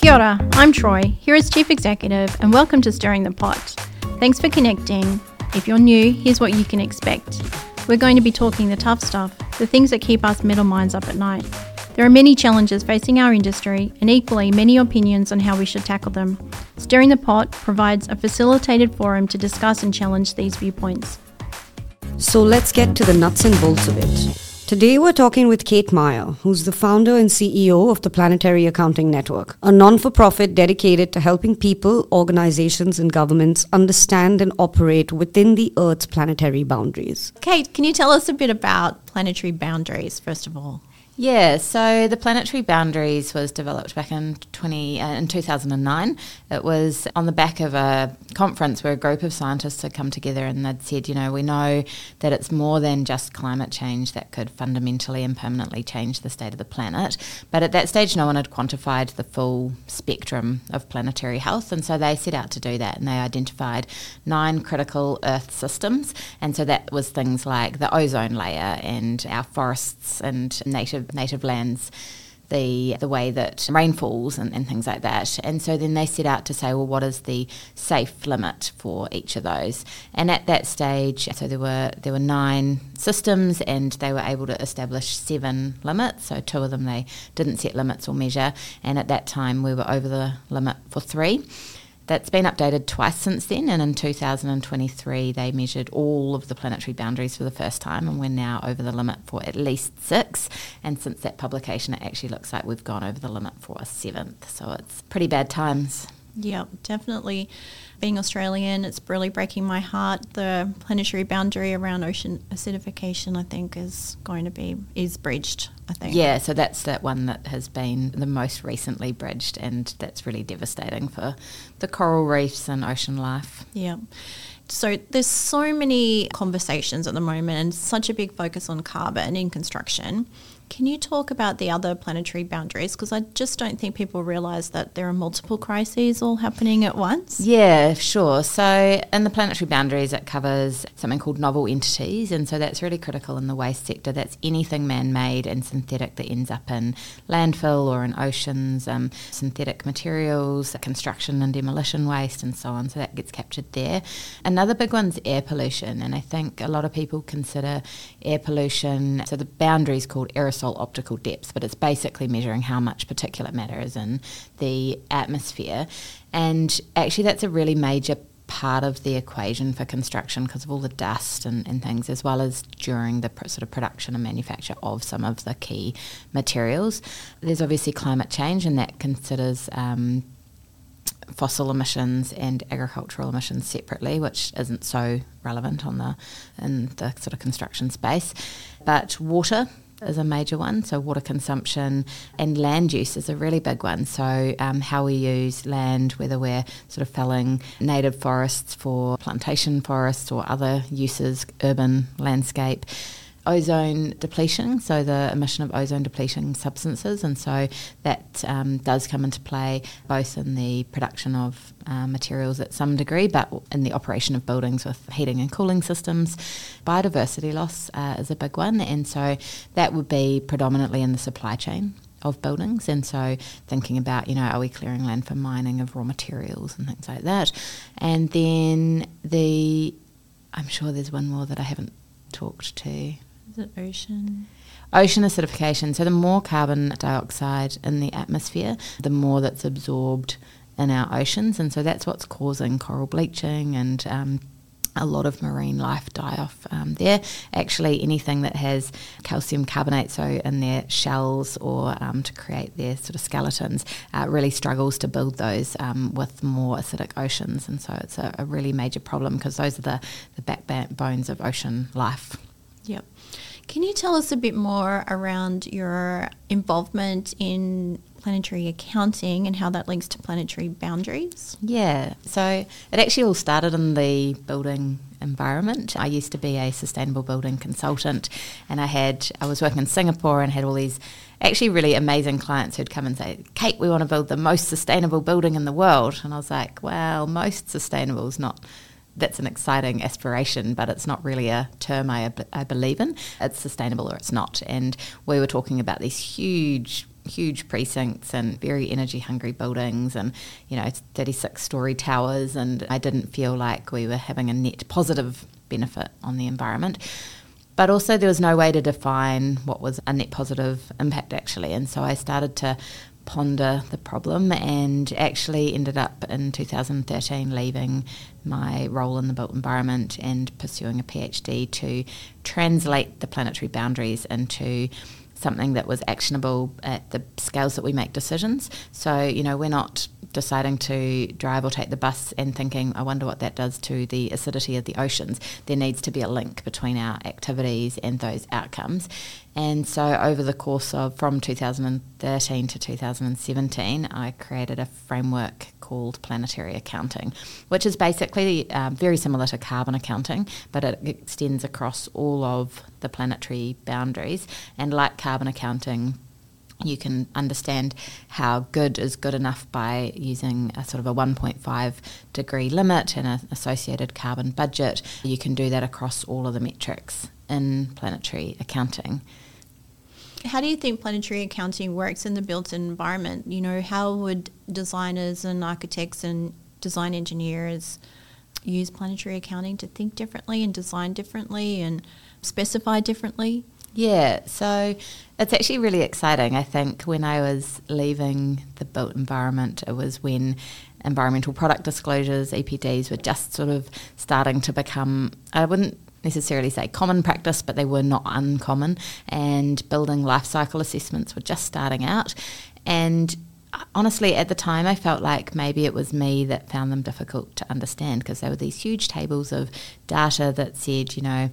Kia ora, I'm Troy, here as Chief Executive, and welcome to Stirring the Pot. Thanks for connecting. If you're new, here's what you can expect. We're going to be talking the tough stuff, the things that keep us middle minds up at night. There are many challenges facing our industry and equally many opinions on how we should tackle them. Stirring the Pot provides a facilitated forum to discuss and challenge these viewpoints. So let's get to the nuts and bolts of it. Today we're talking with Kate Meyer, who's the founder and CEO of the Planetary Accounting Network, a non-for-profit dedicated to helping people, organizations and governments understand and operate within the Earth's planetary boundaries. Kate, can you tell us a bit about planetary boundaries, first of all? Yeah, so the Planetary Boundaries was developed back in 2009. It was on the back of a conference where a group of scientists had come together and they'd said, we know that it's more than just climate change that could fundamentally and permanently change the state of the planet. But at that stage, no one had quantified the full spectrum of planetary health, and so they set out to do that, and they identified 9 critical Earth systems. And so that was things like the ozone layer and our forests and native lands, the way that rain falls and things like that. And so then they set out to say, well, what is the safe limit for each of those? And at that stage, so there were 9 systems, and they were able to establish 7 limits. So 2 of them they didn't set limits or measure, and at that time we were over the limit for 3. That's been updated twice since then, and in 2023 they measured all of the planetary boundaries for the first time, and we're now over the limit for at least 6, and since that publication it actually looks like we've gone over the limit for a 7th, so it's pretty bad times. Yeah, definitely. Being Australian, it's really breaking my heart. The planetary boundary around ocean acidification, I think, is bridged, I think. Yeah, so that's that one that has been the most recently bridged, and that's really devastating for the coral reefs and ocean life. Yeah. So there's so many conversations at the moment and such a big focus on carbon in construction. Can you talk about the other planetary boundaries? Because I just don't think people realise that there are multiple crises all happening at once. Yeah, sure. So in the planetary boundaries, it covers something called novel entities, and so that's really critical in the waste sector. That's anything man-made and synthetic that ends up in landfill or in oceans, synthetic materials, construction and demolition waste and so on, so that gets captured there. Another big one's air pollution, and I think a lot of people consider air pollution, so the boundary is called aerosol optical depth, but it's basically measuring how much particulate matter is in the atmosphere. And actually that's a really major part of the equation for construction because of all the dust and things, as well as during the sort of production and manufacture of some of the key materials. There's obviously climate change, and that considers fossil emissions and agricultural emissions separately, which isn't so relevant in the sort of construction space. But water is a major one, so water consumption, and land use is a really big one. So how we use land, whether we're sort of felling native forests for plantation forests or other uses, urban landscape. Ozone depletion, so the emission of ozone depleting substances, and so that does come into play both in the production of materials at some degree, but in the operation of buildings with heating and cooling systems. Biodiversity loss is a big one, and so that would be predominantly in the supply chain of buildings, and so thinking about, are we clearing land for mining of raw materials and things like that. And then I'm sure there's one more that I haven't talked to. Is it ocean? Ocean acidification. So the more carbon dioxide in the atmosphere, the more that's absorbed in our oceans, and so that's what's causing coral bleaching and a lot of marine life die off there. Actually, anything that has calcium carbonate, so in their shells or to create their sort of skeletons, really struggles to build those with more acidic oceans, and so it's a really major problem because those are the backbones of ocean life. Yep. Can you tell us a bit more around your involvement in planetary accounting and how that links to planetary boundaries? Yeah, so it actually all started in the building environment. I used to be a sustainable building consultant, and I was working in Singapore and had all these actually really amazing clients who'd come and say, Kate, we want to build the most sustainable building in the world. And I was like, well, most sustainable is not... That's an exciting aspiration, but it's not really a term I believe in. It's sustainable or it's not. And we were talking about these huge huge precincts and very energy hungry buildings and 36-story towers, and I didn't feel like we were having a net positive benefit on the environment. But also there was no way to define what was a net positive impact actually, and so I started to ponder the problem and actually ended up in 2013 leaving my role in the built environment and pursuing a PhD to translate the planetary boundaries into something that was actionable at the scales that we make decisions. So, we're not deciding to drive or take the bus and thinking, I wonder what that does to the acidity of the oceans. There needs to be a link between our activities and those outcomes. And so over the course of from 2013 to 2017, I created a framework called planetary accounting, which is basically very similar to carbon accounting, but it extends across all of the planetary boundaries. And like carbon accounting, you can understand how good is good enough by using a sort of a 1.5 degree limit and an associated carbon budget. You can do that across all of the metrics in planetary accounting. How do you think planetary accounting works in the built environment? How would designers and architects and design engineers use planetary accounting to think differently and design differently and specify differently? Yeah, so it's actually really exciting. I think when I was leaving the built environment, it was when environmental product disclosures, EPDs, were just sort of starting to become, I wouldn't necessarily say common practice, but they were not uncommon, and building life cycle assessments were just starting out. And honestly, at the time, I felt like maybe it was me that found them difficult to understand, because there were these huge tables of data that said,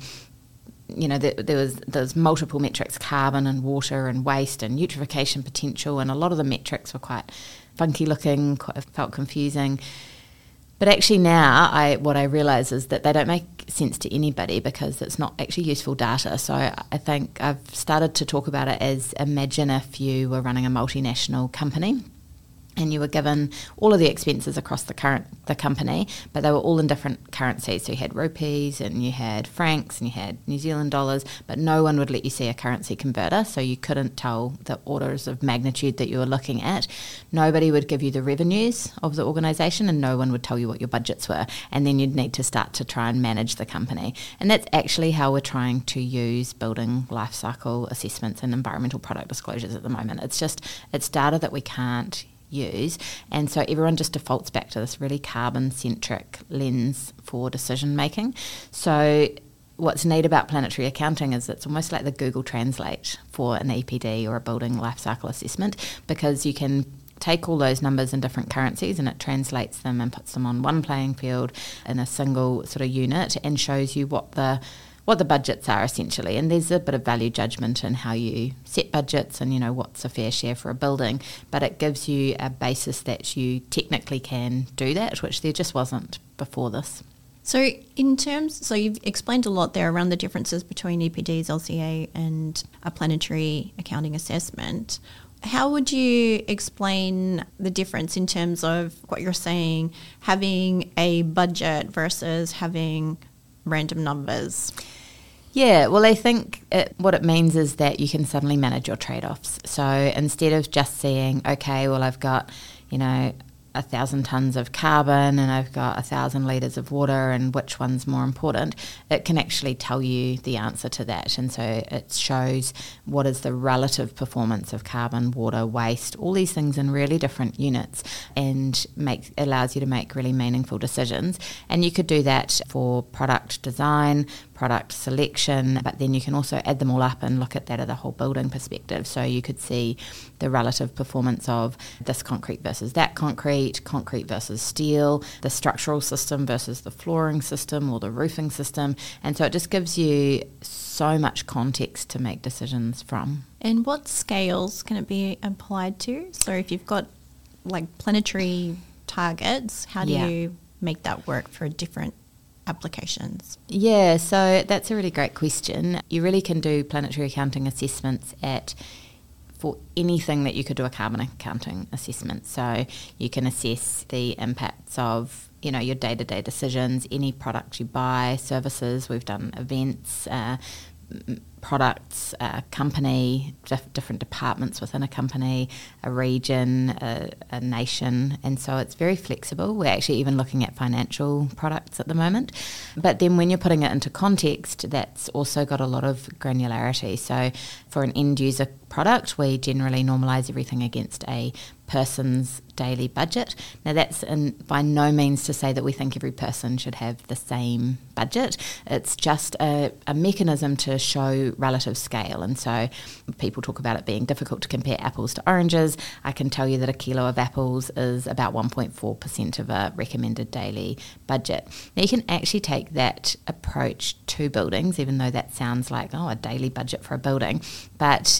there was multiple metrics, carbon and water and waste and eutrophication potential, and a lot of the metrics were quite funky looking, felt confusing. But actually now what I realise is that they don't make sense to anybody because it's not actually useful data. So I think I've started to talk about it as, imagine if you were running a multinational company and you were given all of the expenses across the company, but they were all in different currencies. So you had rupees and you had francs and you had New Zealand dollars, but no one would let you see a currency converter, so you couldn't tell the orders of magnitude that you were looking at. Nobody would give you the revenues of the organisation, and no one would tell you what your budgets were, and then you'd need to start to try and manage the company. And that's actually how we're trying to use building life cycle assessments and environmental product disclosures at the moment. It's data that we can't use, and so everyone just defaults back to this really carbon-centric lens for decision making. So what's neat about planetary accounting is it's almost like the Google Translate for an EPD or a building life cycle assessment, because you can take all those numbers in different currencies and it translates them and puts them on one playing field in a single sort of unit and shows you what the budgets are essentially. And there's a bit of value judgment in how you set budgets and, what's a fair share for a building. But it gives you a basis that you technically can do that, which there just wasn't before this. So you've explained a lot there around the differences between EPDs, LCA and a planetary accounting assessment. How would you explain the difference in terms of what you're saying, having a budget versus having random numbers? Yeah, well, I think what it means is that you can suddenly manage your trade-offs. So instead of just saying, okay, well, I've got, 1,000 tonnes of carbon and I've got 1,000 litres of water and which one's more important, it can actually tell you the answer to that. And so it shows what is the relative performance of carbon, water, waste, all these things in really different units, and allows you to make really meaningful decisions. And you could do that for product design, product selection, but then you can also add them all up and look at that at a whole building perspective. So you could see the relative performance of this concrete versus that concrete versus steel, the structural system versus the flooring system or the roofing system. And so it just gives you so much context to make decisions from. And what scales can it be applied to? So if you've got like planetary targets, how do you make that work for different applications? Yeah, so that's a really great question. You really can do planetary accounting assessments for anything that you could do a carbon accounting assessment. So you can assess the impacts of, your day-to-day decisions, any product you buy, services. We've done events, products, a company, different departments within a company, a region, a nation, and so it's very flexible. We're actually even looking at financial products at the moment. But then when you're putting it into context, that's also got a lot of granularity. So for an end user product, we generally normalise everything against a person's daily budget. Now that's by no means to say that we think every person should have the same budget. It's just a mechanism to show relative scale. And so people talk about it being difficult to compare apples to oranges. I can tell you that a kilo of apples is about 1.4% of a recommended daily budget. Now you can actually take that approach to buildings, even though that sounds like, a daily budget for a building. But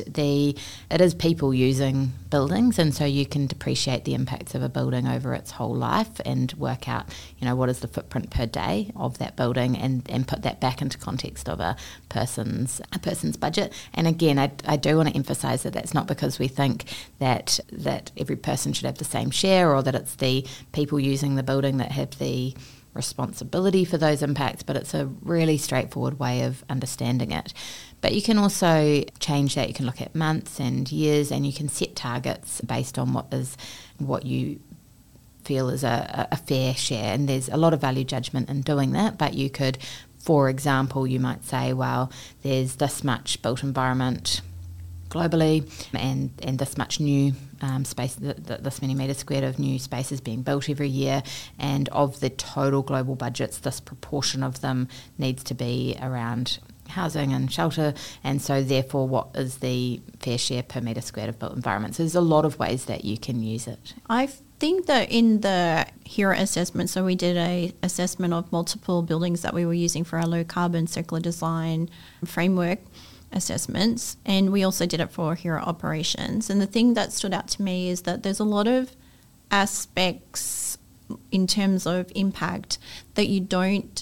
it is people using buildings, and so you can depreciate the impacts of a building over its whole life and work out, what is the footprint per day of that building, and put that back into context of a person's budget. And again, I do want to emphasise that that's not because we think that every person should have the same share, or that it's the people using the building that have the responsibility for those impacts, but it's a really straightforward way of understanding it. But you can also change that. You can look at months and years, and you can set targets based on what you feel is a fair share. And there's a lot of value judgment in doing that. But you could, for example, you might say, well, there's this much built environment globally, and this much new space, this many metres squared of new spaces being built every year, and of the total global budgets, this proportion of them needs to be around housing and shelter, and so therefore what is the fair share per metre squared of built environment. So there's a lot of ways that you can use it. I think that in the HERA assessment, so we did a assessment of multiple buildings that we were using for our low carbon circular design framework assessments, and we also did it for HERA operations. And the thing that stood out to me is that there's a lot of aspects in terms of impact that you don't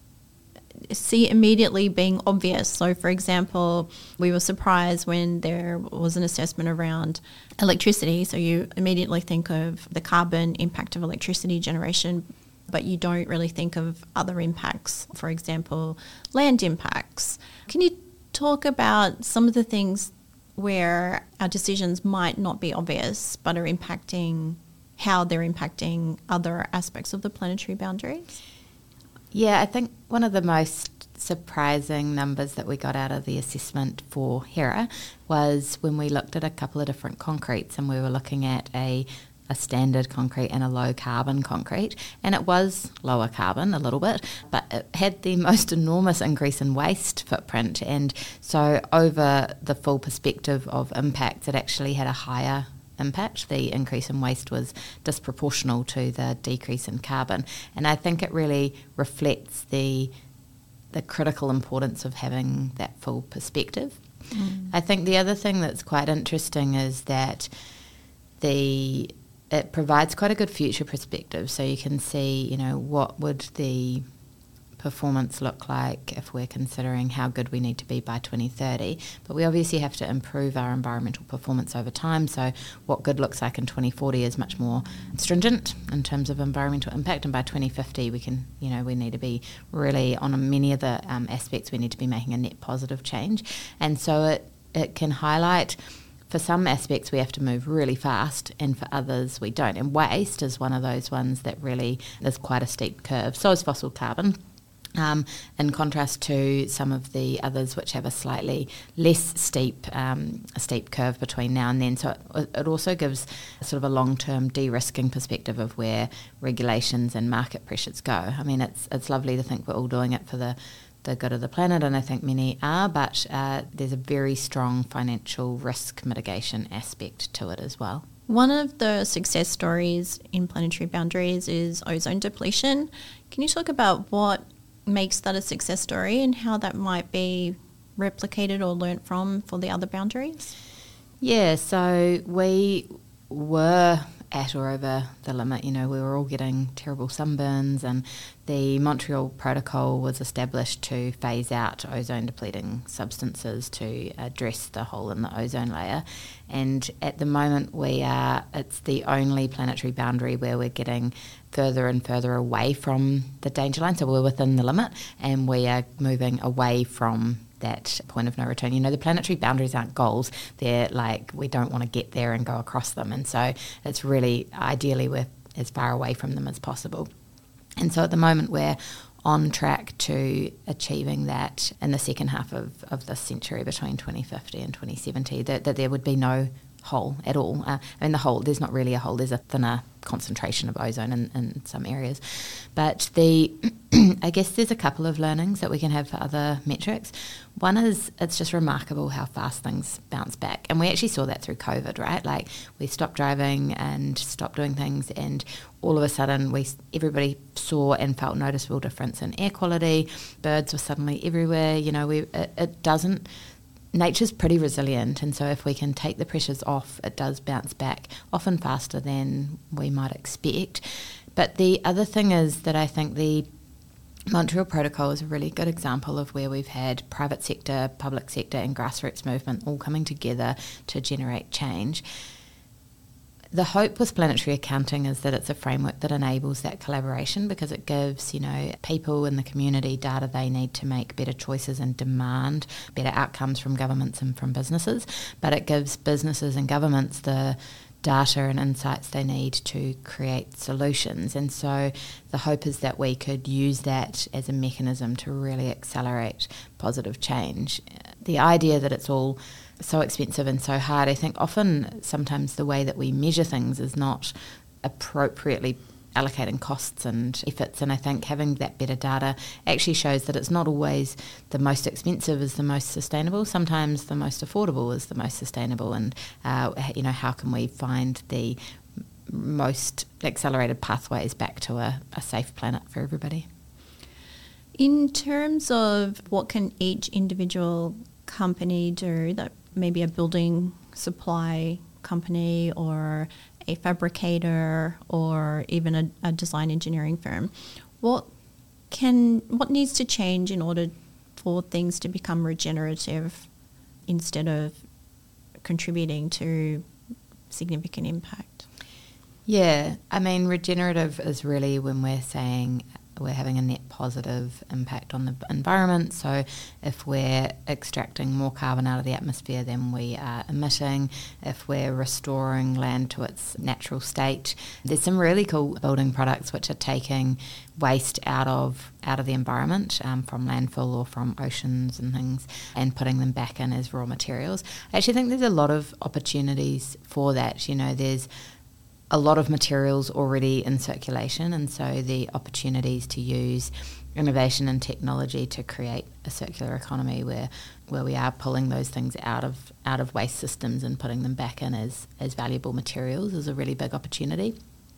see immediately being obvious. So for example, we were surprised when there was an assessment around electricity. So you immediately think of the carbon impact of electricity generation, but you don't really think of other impacts, for example, land impacts. Can you talk about some of the things where our decisions might not be obvious but are impacting how they're impacting other aspects of the planetary boundaries? Yeah, I think one of the most surprising numbers that we got out of the assessment for HERA was when we looked at a couple of different concretes, and we were looking at a standard concrete and a low carbon concrete, and it was lower carbon a little bit, but it had the most enormous increase in waste footprint, and so over the full perspective of impacts, it actually had a higher impact. The increase in waste was disproportional to the decrease in carbon, and I think it really reflects the critical importance of having that full perspective. I think the other thing that's quite interesting is that it provides quite a good future perspective, so you can see, what would the performance look like if we're considering how good we need to be by 2030. But we obviously have to improve our environmental performance over time, so what good looks like in 2040 is much more stringent in terms of environmental impact, and by 2050 we can, we need to be really, on many of the aspects, we need to be making a net positive change. And so it can highlight, for some aspects we have to move really fast, and for others we don't. And waste is one of those ones that really is quite a steep curve. So is fossil carbon. In contrast to some of the others which have a slightly less steep curve between now and then. So it also gives sort of a long-term de-risking perspective of where regulations and market pressures go. I mean, it's lovely to think we're all doing it for the good of the planet, and I think many are, but there's a very strong financial risk mitigation aspect to it as well. One of the success stories in Planetary Boundaries is ozone depletion. Can you talk about what makes that a success story and how that might be replicated or learnt from for the other boundaries? Yeah, so we were at or over the limit. We were all getting terrible sunburns, and the Montreal Protocol was established to phase out ozone depleting substances to address the hole in the ozone layer. And at the moment it's the only planetary boundary where we're getting further and further away from the danger line. So we're within the limit, and we are moving away from that point of no return. The planetary boundaries aren't goals. They're like, we don't want to get there and go across them. And so it's really, ideally, we're as far away from them as possible. And so at the moment, we're on track to achieving that in the second half of this century, between 2050 and 2070, that there would be no hole at all. The hole, there's not really a hole, there's a thinner concentration of ozone in some areas. But I guess there's a couple of learnings that we can have for other metrics. One is, it's just remarkable how fast things bounce back. And we actually saw that through COVID, right? Like, we stopped driving and stopped doing things, and all of a sudden everybody saw and felt noticeable difference in air quality. Birds were suddenly everywhere. Nature's pretty resilient, and so if we can take the pressures off, it does bounce back, often faster than we might expect. But the other thing is that I think the Montreal Protocol is a really good example of where we've had private sector, public sector and grassroots movement all coming together to generate change. The hope with planetary accounting is that it's a framework that enables that collaboration, because it gives, people in the community data they need to make better choices and demand better outcomes from governments and from businesses. But it gives businesses and governments the data and insights they need to create solutions. And so the hope is that we could use that as a mechanism to really accelerate positive change. The idea that it's all so expensive and so hard, I think sometimes the way that we measure things is not appropriately allocating costs and efforts, and I think having that better data actually shows that it's not always the most expensive is the most sustainable. Sometimes the most affordable is the most sustainable, and how can we find the most accelerated pathways back to a safe planet for everybody. In terms of what can each individual company do, that maybe a building supply company or a fabricator or even a design engineering firm, what needs to change in order for things to become regenerative instead of contributing to significant impact? Yeah, regenerative is really when we're saying we're having a net positive impact on the environment. So if we're extracting more carbon out of the atmosphere than we are emitting, if we're restoring land to its natural state, there's some really cool building products which are taking waste out of the environment from landfill or from oceans and things, and putting them back in as raw materials. I actually think there's a lot of opportunities for that. There's a lot of materials already in circulation, and so the opportunities to use innovation and technology to create a circular economy where we are pulling those things out of waste systems and putting them back in as valuable materials is a really big opportunity.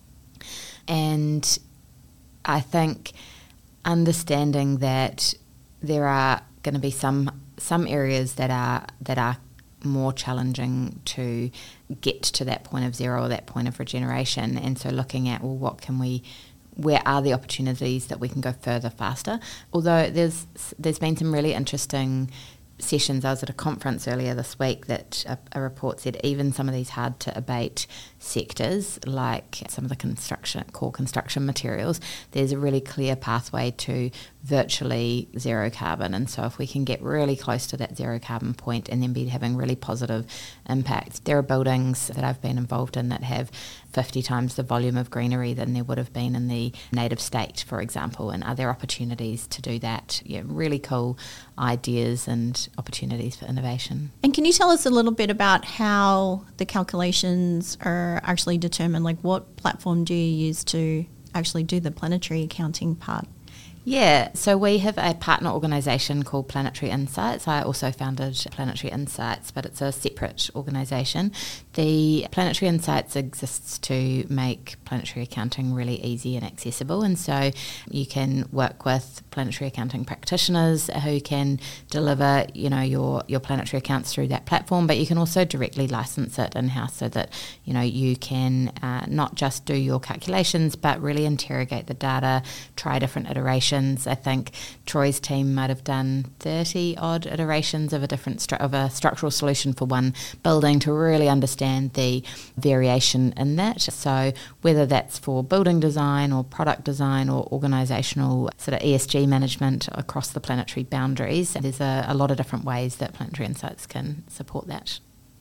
And I think understanding that there are going to be some areas that are more challenging to get to that point of zero or that point of regeneration, and so looking at, well, where are the opportunities that we can go further faster? Although there's been some really interesting sessions. I was at a conference earlier this week that a report said even some of these hard to abate sectors, like some of the core construction materials, there's a really clear pathway to virtually zero carbon. And so if we can get really close to that zero carbon point and then be having really positive impacts. There are buildings that I've been involved in that have 50 times the volume of greenery than there would have been in the native state, for example, and are there opportunities to do that? Yeah, really cool ideas and opportunities for innovation. And can you tell us a little bit about how the calculations are actually determined? Like, what platform do you use to actually do the planetary accounting part? Yeah, so we have a partner organisation called Planetary Insights. I also founded Planetary Insights, but it's a separate organisation. The Planetary Insights exists to make planetary accounting really easy and accessible, and so you can work with planetary accounting practitioners who can deliver, your planetary accounts through that platform, but you can also directly license it in-house so that, you can not just do your calculations, but really interrogate the data, try different iterations iterations. I think Troy's team might have done 30 odd iterations of a different of a structural solution for one building to really understand the variation in that. So whether that's for building design or product design or organisational sort of ESG management across the planetary boundaries, there's a lot of different ways that Planetary Insights can support that.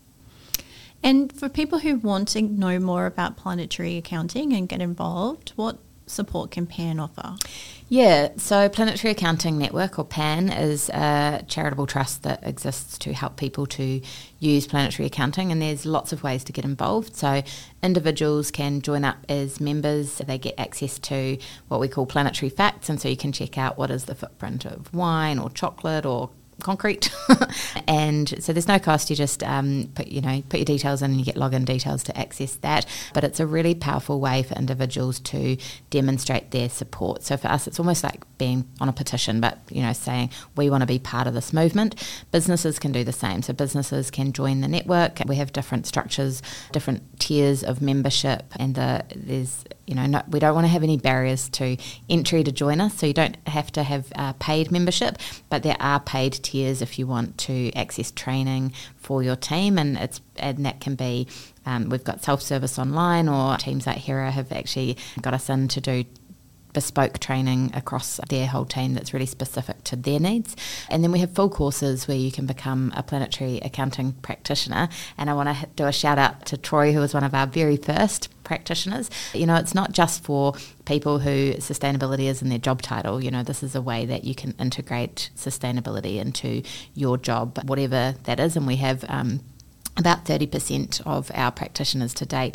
And for people who want to know more about planetary accounting and get involved, what support can PAN offer? Yeah, so Planetary Accounting Network, or PAN, is a charitable trust that exists to help people to use planetary accounting, and there's lots of ways to get involved. So individuals can join up as members. They get access to what we call planetary facts, and so you can check out what is the footprint of wine or chocolate or concrete. And so there's no cost. You just put your details in and you get login details to access that. But it's a really powerful way for individuals to demonstrate their support. So for us, it's almost like being on a petition, but saying we want to be part of this movement. Businesses can do the same. So businesses can join the network. We have different structures, different tiers of membership, and there's we don't want to have any barriers to entry to join us. So you don't have to have paid membership, but there are paid tiers if you want to access training for your team, and that can be we've got self-service online, or teams like Hera have actually got us in to do bespoke training across their whole team that's really specific to their needs. And then we have full courses where you can become a planetary accounting practitioner. And I want to do a shout out to Troy, who was one of our very first practitioners. It's not just for people who sustainability is in their job title. This is a way that you can integrate sustainability into your job, whatever that is. And we have about 30% of our practitioners to date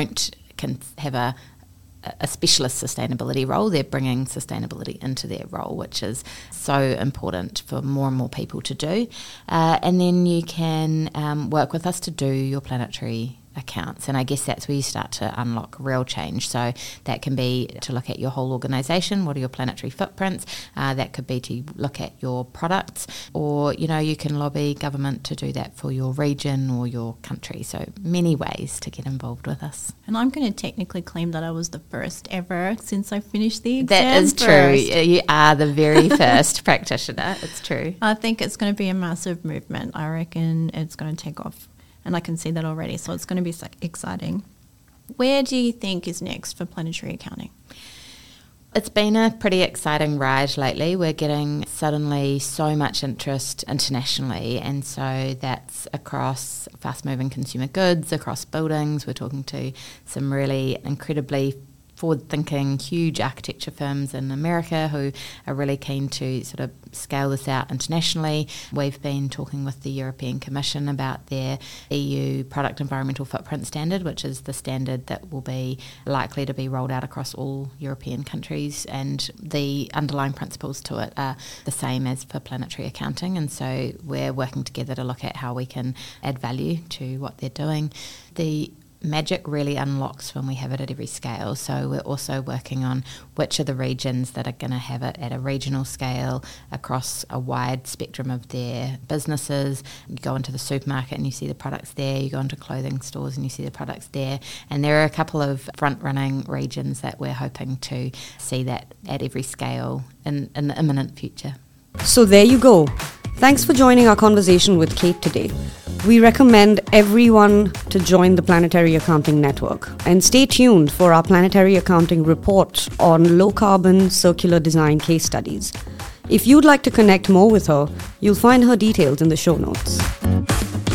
can have a specialist sustainability role. They're bringing sustainability into their role, which is so important for more and more people to do. And then you can work with us to do your planetary accounts, and I guess that's where you start to unlock real change. So that can be to look at your whole organisation. What are your planetary footprints? That could be to look at your products, or you can lobby government to do that for your region or your country. So many ways to get involved with us. And I'm going to technically claim that I was the first ever since I finished the exam. That is true. You are the very first practitioner. It's true. I think it's going to be a massive movement. I reckon it's going to take off. And I can see that already, so it's going to be exciting. Where do you think is next for planetary accounting? It's been a pretty exciting ride lately. We're getting suddenly so much interest internationally, and so that's across fast-moving consumer goods, across buildings. We're talking to some really incredibly forward-thinking, huge architecture firms in America who are really keen to sort of scale this out internationally. We've been talking with the European Commission about their EU Product Environmental Footprint Standard, which is the standard that will be likely to be rolled out across all European countries, and the underlying principles to it are the same as for planetary accounting, and so we're working together to look at how we can add value to what they're doing. The magic really unlocks when we have it at every scale. So we're also working on which are the regions that are going to have it at a regional scale across a wide spectrum of their businesses. You go into the supermarket and you see the products there. You go into clothing stores and you see the products there. And there are a couple of front-running regions that we're hoping to see that at every scale in the imminent future. So there you go. Thanks for joining our conversation with Kate today. We recommend everyone to join the Planetary Accounting Network, and stay tuned for our Planetary Accounting report on low-carbon circular design case studies. If you'd like to connect more with her, you'll find her details in the show notes.